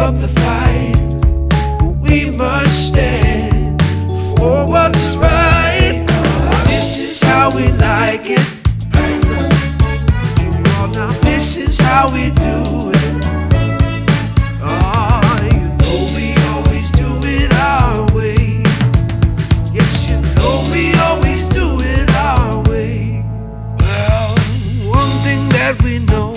up the fight. We must stand for what's right. This is how we like it. Oh, now this is how we do it. Oh, you know we always do it our way. Yes, you know we always do it our way. Well, one thing that we know,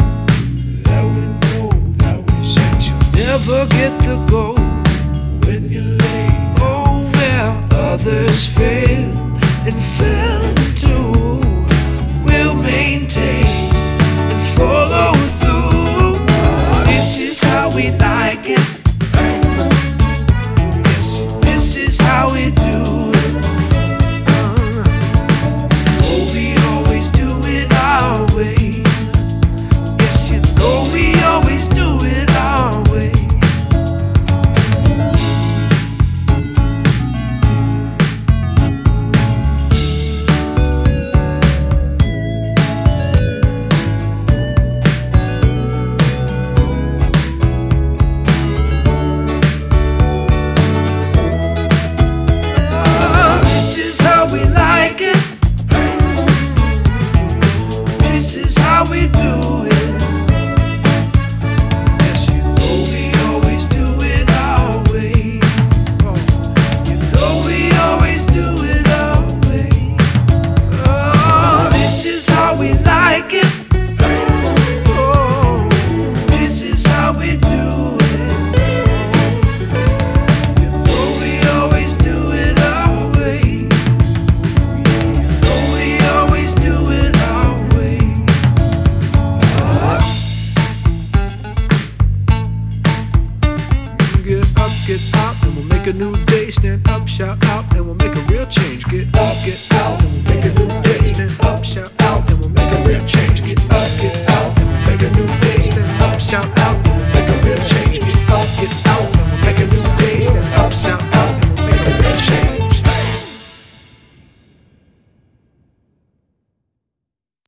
is that you never get the goal when you lay. Oh, where others fail and fell too, we'll maintain.